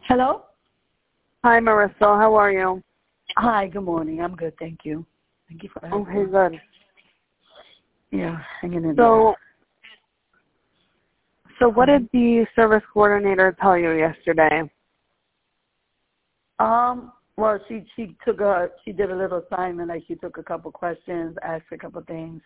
Hello? Hi, Marissa. How are you? Hi, good morning. I'm good, thank you. Thank you for asking. Okay, good. Yeah, hanging in So what did the service coordinator tell you yesterday? Well, she did a little assignment, like she took a couple questions, asked a couple things,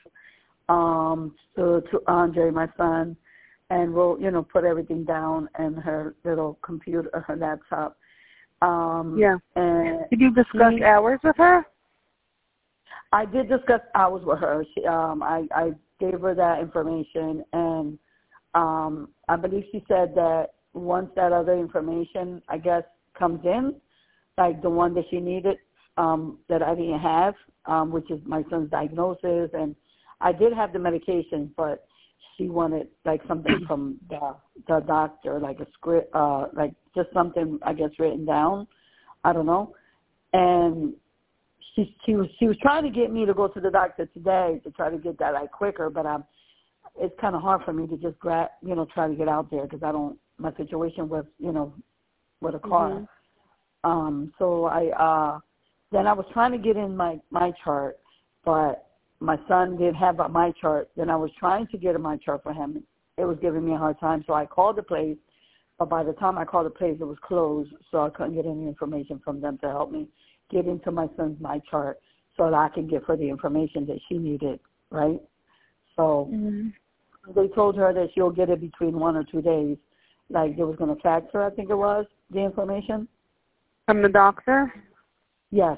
to Andre, my son, and we'll, put everything down in her little computer, her laptop. Yeah. And did you discuss hours with her? I did discuss hours with her. I gave her that information, and I believe she said that once that other information, I guess, comes in, like the one that she needed, that I didn't have, which is my son's diagnosis, and I did have the medication, but she wanted like something from the doctor, like a script, like just something, I guess, written down. I don't know. And she was trying to get me to go to the doctor today to try to get that like quicker, but it's kind of hard for me to just try to get out there because my situation with with a car. So then I was trying to get in my chart, but my son didn't have my chart. Then I was trying to get in my chart for him. It was giving me a hard time, so I called the place. But by the time I called the place, it was closed, so I couldn't get any information from them to help me get into my son's my chart so that I could give her the information that she needed, right? So they told her that she'll get it between 1 or 2 days. Like they was going to fax her, I think it was, the information. From the doctor? Yes.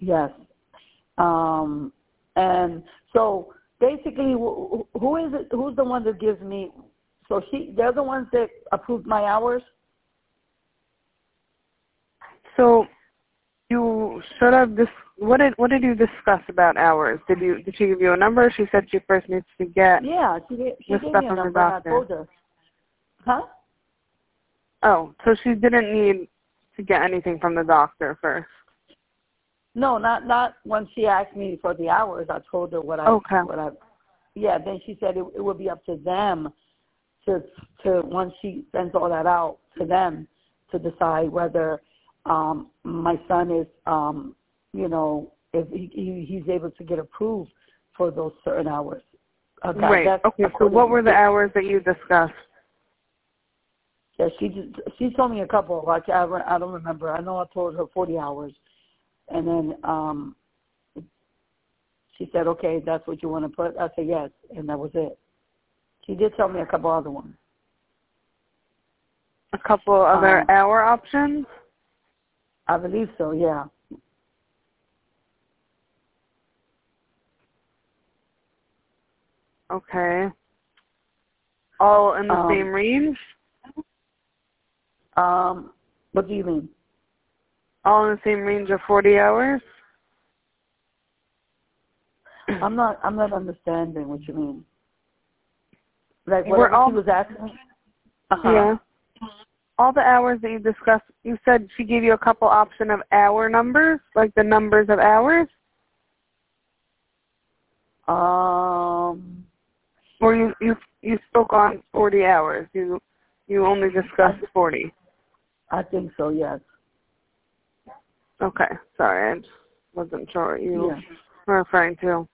And so basically, who is it? Who's the one that gives me? So they're the ones that approved my hours. So you should have what did you discuss about hours? Did she give you a number? She said she first needs to get she gave stuff me a from the number and I doctor. told her. Huh? Oh, so she didn't need to get anything from the doctor first. No, not when she asked me for the hours. I told her then she said it would be up to them to once she sends all that out to them to decide whether my son is if he's able to get approved for those certain hours. Right. Okay. So what were the hours that you discussed? Yeah, she told me a couple. Like I don't remember. I know I told her 40 hours, and then she said, "Okay, that's what you want to put." I said yes, and that was it. She did tell me a couple other ones. A couple other hour options? I believe so. Yeah. Okay. All in the same range? What do you mean? All in the same range of 40 hours? I'm not understanding what you mean. Like We're whatever all, she was asking. Yeah. All the hours that you discussed, you said she gave you a couple option of hour numbers, like the numbers of hours? Or you spoke on 40 hours. You only discussed 40. I think so, yes. Okay. Sorry, I just wasn't sure what you were referring to.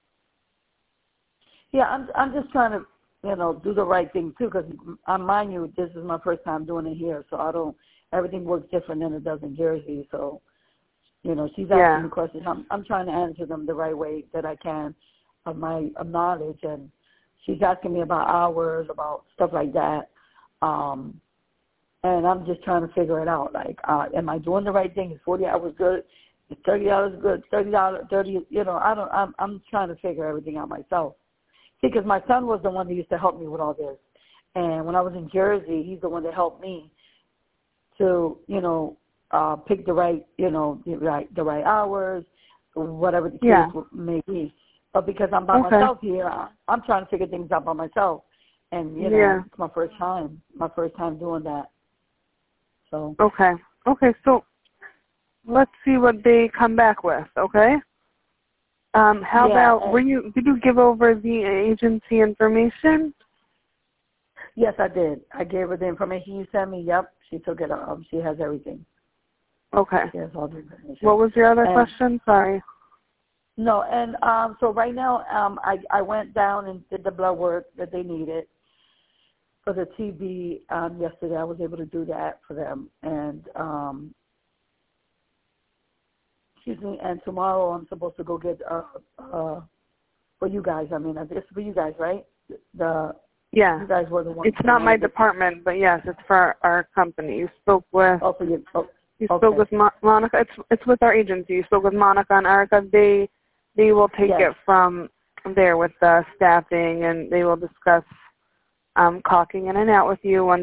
Yeah, I'm just trying to, do the right thing too, because mind you, this is my first time doing it here, so everything works different than it does in Jersey. So, she's asking me questions. I'm trying to answer them the right way that I can of my knowledge, and she's asking me about hours, about stuff like that. And I'm just trying to figure it out. Like, am I doing the right thing? Is 40 hours good? Is $30 good? $30, I'm trying to figure everything out myself. See, because my son was the one that used to help me with all this. And when I was in Jersey, he's the one that helped me to, pick the right, the right hours, whatever the case may be. But because I'm by myself here, I'm trying to figure things out by myself. And, it's my first time doing that. So. Okay, so let's see what they come back with, okay? How about, did you give over the agency information? Yes, I did. I gave her the information you sent me. Yep, she took it. She has everything. Okay. She has all the information. What was your other question? Sorry. No, and so right now I went down and did the blood work that they needed for the TB yesterday. I was able to do that for them, and excuse me. And tomorrow I'm supposed to go get for you guys. I mean, it's for you guys, right? Yeah. You guys were the ones. It's not my department, but yes, it's for our company. You spoke with. Oh, for you. Oh, you spoke with Monica. It's with our agency. You spoke with Monica and Erica. They will take it from there with the staffing, and they will discuss clocking in and out with you once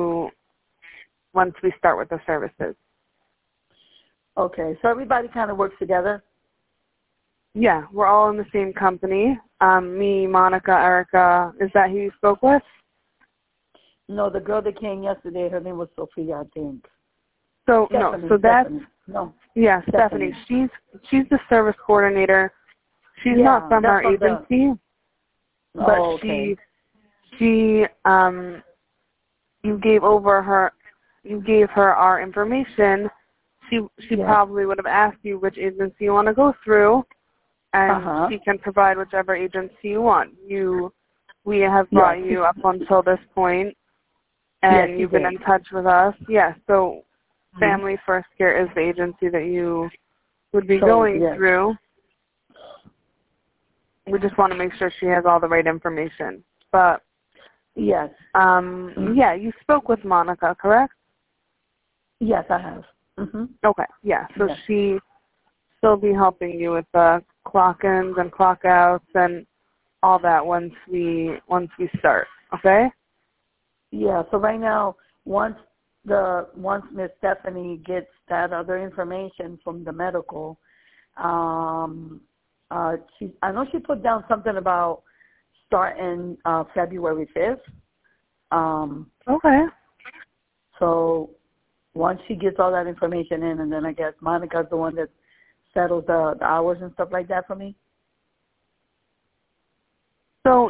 we start with the services. Okay, so everybody kind of works together? Yeah, we're all in the same company. Me, Monica, Erica. Is that who you spoke with? No, the girl that came yesterday, her name was Sophia, I think. So Stephanie, no, so that's no. Yeah, Stephanie. She's the service coordinator. She's not from our agency, but she you gave her our information. She probably would have asked you which agency you want to go through, and she can provide whichever agency you want. We have brought you up until this point, and you've been in touch with us. Yes, so Family First Care is the agency that you would be going through. We just want to make sure she has all the right information. But yes, you spoke with Monica, correct? Yes, I have. Mm-hmm. Okay, yeah. So she'll be helping you with the clock-ins and clock-outs and all that once we start. Okay? Yeah. So right now, once Miss Stephanie gets that other information from the medical, I know she put down something about starting February 5th. Okay. So once she gets all that information in, and then I guess Monica's the one that settles the hours and stuff like that for me? So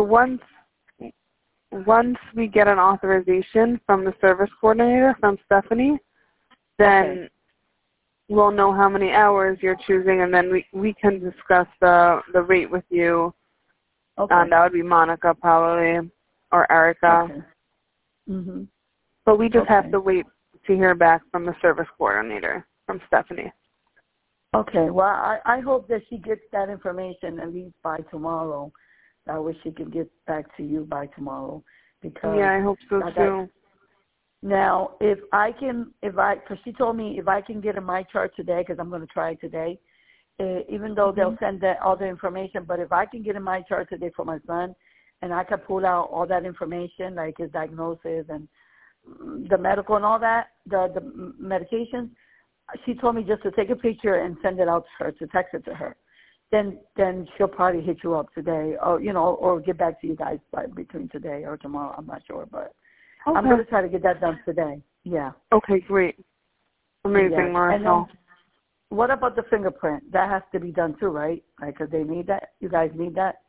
once we get an authorization from the service coordinator, from Stephanie, then we'll know how many hours you're choosing, and then we can discuss the rate with you. Okay. That would be Monica probably, or Erica. Okay. Mm-hmm. But we just have to wait to hear back from the service coordinator, from Stephanie. Okay. Well, I hope that she gets that information at least by tomorrow. That way she can get back to you by tomorrow. Because I hope so too. Now, because she told me if I can get in my chart today, because I'm going to try it today, even though they'll send all the information, but if I can get in my chart today for my son, and I can pull out all that information, like his diagnosis and the medical and all that, the medications, she told me just to take a picture and send it out to her, to text it to her. Then she'll probably hit you up today, or or get back to you guys between today or tomorrow. I'm not sure, but I'm going to try to get that done today. Yeah. Okay, great. Amazing, Marshall. What about the fingerprint? That has to be done too, right? Like, 'cause they need that. You guys need that.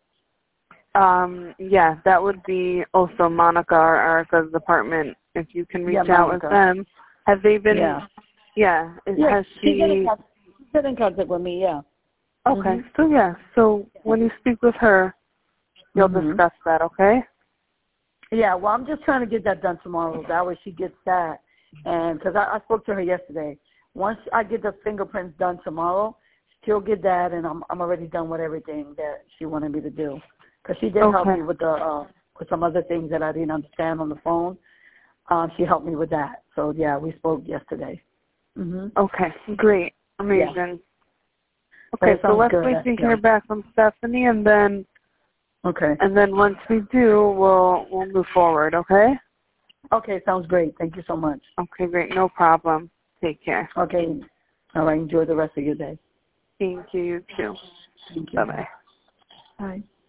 That would be also Monica or Erica's department. If you can reach out with them. Have they been? Has she? She's been in contact with me. Yeah. Okay. So when you speak with her, you'll discuss that. Okay. Yeah. Well, I'm just trying to get that done tomorrow. That way she gets that, and because I spoke to her yesterday. Once I get the fingerprints done tomorrow, she'll get that, and I'm already done with everything that she wanted me to do. Because she did help me with with some other things that I didn't understand on the phone. She helped me with that. So we spoke yesterday. Mm-hmm. Okay, great, amazing. Yeah. Okay, so let's wait to hear back from Stephanie, and then once we do, we'll move forward. Okay. Okay, sounds great. Thank you so much. Okay, great, no problem. Take care. Okay. All right. Enjoy the rest of your day. Thank you. You too. Thank you. Bye-bye. Bye.